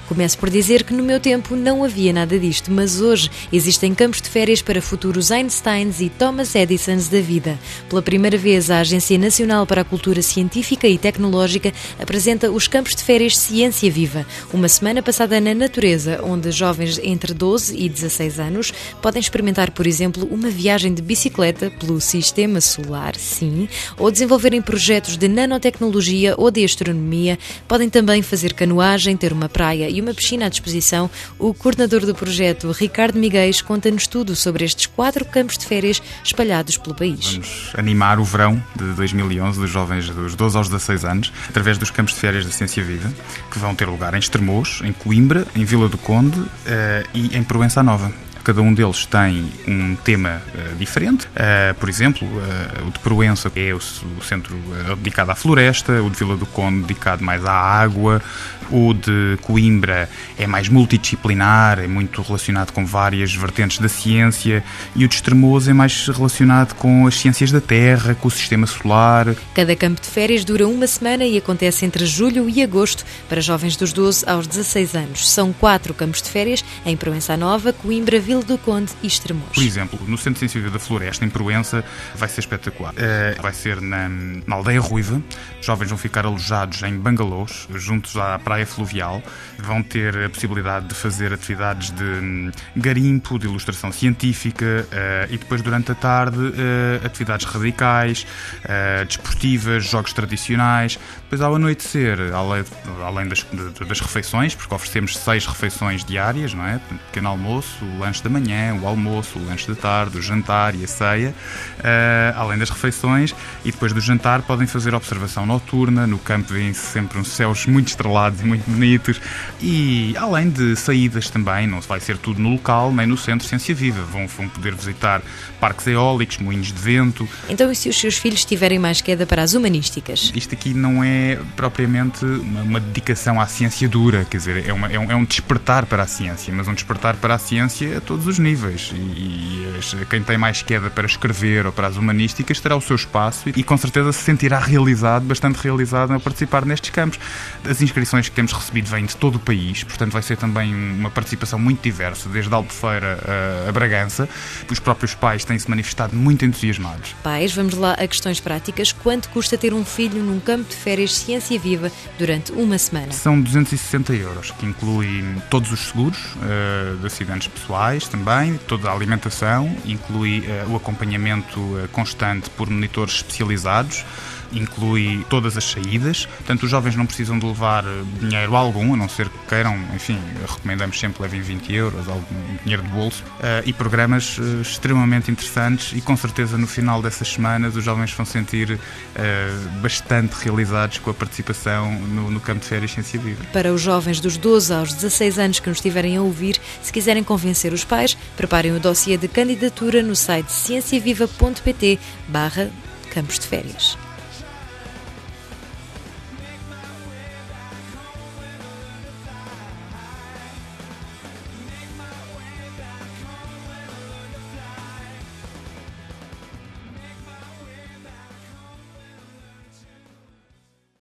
Começo por dizer que no meu tempo não havia nada disto, mas hoje existem campos de férias para futuros Einsteins e Thomas Edisons da vida. Pela primeira vez, a Agência Nacional para a Cultura Científica e Tecnológica apresenta os campos de férias Ciência Viva, uma semana passada na natureza, onde jovens entre 12 e 16 anos podem experimentar, por exemplo, uma viagem de bicicleta pelo Sistema Solar, sim, ou desenvolverem projetos de nanotecnologia ou de astronomia. Podem também fazer canoagem, ter uma praia e uma piscina à disposição. O coordenador do projeto, Ricardo Miguéis, conta-nos tudo sobre estes 4 campos de férias espalhados pelo país. Vamos animar o verão de 2011 dos jovens dos 12 aos 16 anos, através dos campos de férias da Ciência Viva, que vão ter lugar em Estremoz, em Coimbra, em Vila do Conde e em Proença Nova. Cada um deles tem um tema diferente. Por exemplo, o de Proença é o centro dedicado à floresta, o de Vila do Conde dedicado mais à água, o de Coimbra é mais multidisciplinar, é muito relacionado com várias vertentes da ciência, e o de Estremoz é mais relacionado com as ciências da Terra, com o sistema solar. Cada campo de férias dura uma semana e acontece entre julho e agosto para jovens dos 12 aos 16 anos. São 4 campos de férias em Proença Nova, Coimbra, Vila do Conde e Estremoz. Por exemplo, no Centro de Ciência Viva da Floresta, em Proença, vai ser espetacular. Vai ser na Aldeia Ruiva. Os jovens vão ficar alojados em bangalôs, juntos à praia fluvial. Vão ter a possibilidade de fazer atividades de garimpo, de ilustração científica e depois, durante a tarde, atividades radicais, desportivas, jogos tradicionais. Depois, ao anoitecer, além das refeições, porque oferecemos 6 refeições diárias, não é? Pequeno almoço, o lanche da manhã, o almoço, o lanche da tarde, o jantar e a ceia, além das refeições, e depois do jantar podem fazer observação noturna. No campo vêm-se sempre uns céus muito estrelados e muito bonitos, e além de saídas também, não vai ser tudo no local, nem no Centro Ciência Viva, vão poder visitar parques eólicos, moinhos de vento. Então, e se os seus filhos tiverem mais queda para as humanísticas? Isto aqui não é propriamente uma dedicação à ciência dura, quer dizer, é um despertar para a ciência, mas um despertar para a ciência a todos os níveis, e quem tem mais queda para escrever ou para as humanísticas terá o seu espaço e com certeza se sentirá bastante realizado ao participar nestes campos. As inscrições que temos recebido vêm de todo o país, portanto vai ser também uma participação muito diversa, desde Albufeira a Bragança. Os próprios pais têm-se manifestado muito entusiasmados. Pais, vamos lá a questões práticas. Quanto custa ter um filho num campo de férias Ciência Viva durante uma semana? São 260 €, que inclui todos os seguros de acidentes pessoais também, toda a alimentação, inclui o acompanhamento constante por monitores especializados, inclui todas as saídas. Portanto, os jovens não precisam de levar dinheiro algum, a não ser que queiram, enfim, recomendamos sempre que levem 20 €, algum dinheiro de bolso, e programas extremamente interessantes, e com certeza no final dessas semanas os jovens vão sentir bastante realizados com a participação no campo de férias Ciência Viva. Para os jovens dos 12 aos 16 anos que nos estiverem a ouvir, se quiserem convencer os pais, preparem o dossiê de candidatura no site cienciaviva.pt/campos de férias.